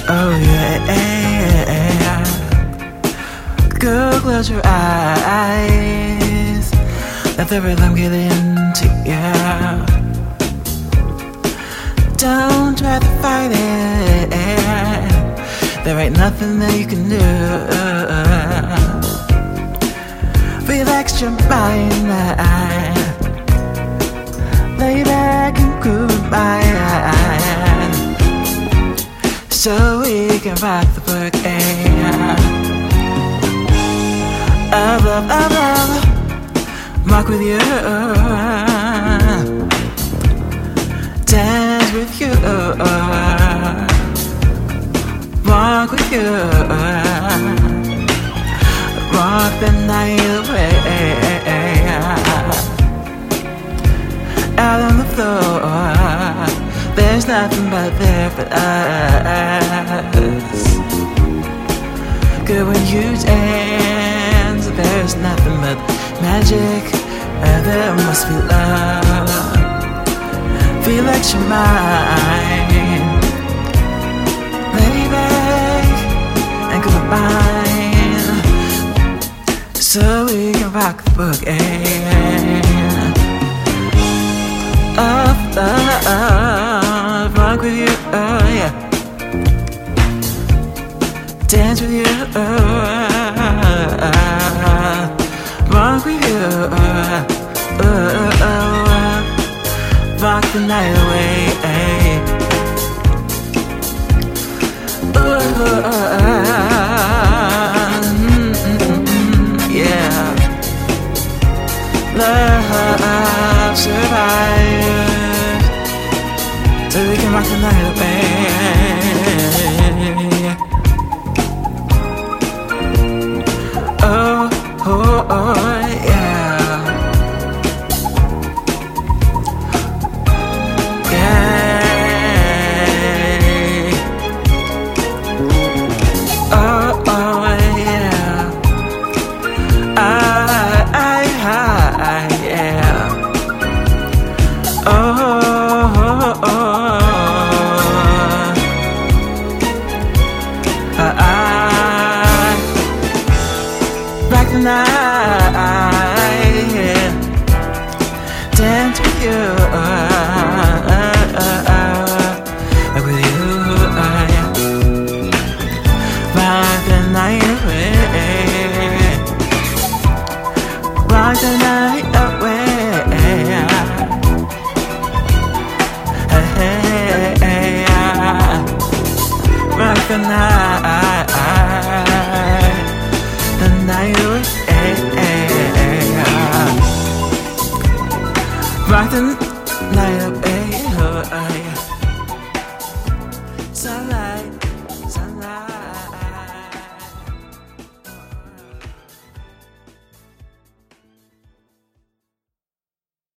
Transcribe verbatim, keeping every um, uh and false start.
Oh yeah. Girl, close your eyes. Let the rhythm get into you. Don't try to fight it. There ain't nothing that you can do. Relax your mind. Lay back and cool my mind, so we can rock the book. I love, I love, rock with you, dance with you, rock with you, rock the night away. Out on the floor, there's nothing but there but us. Good when you dance, there's nothing but magic, and there must be love. Relax your mind, lay back and combine, so we can rock the book. Of love, rock with you, oh yeah. Dance with you, oh, rock with you, oh, oh, oh, rock the night away. Oh, oh, oh, yeah. Love survives, so we can rock the night away.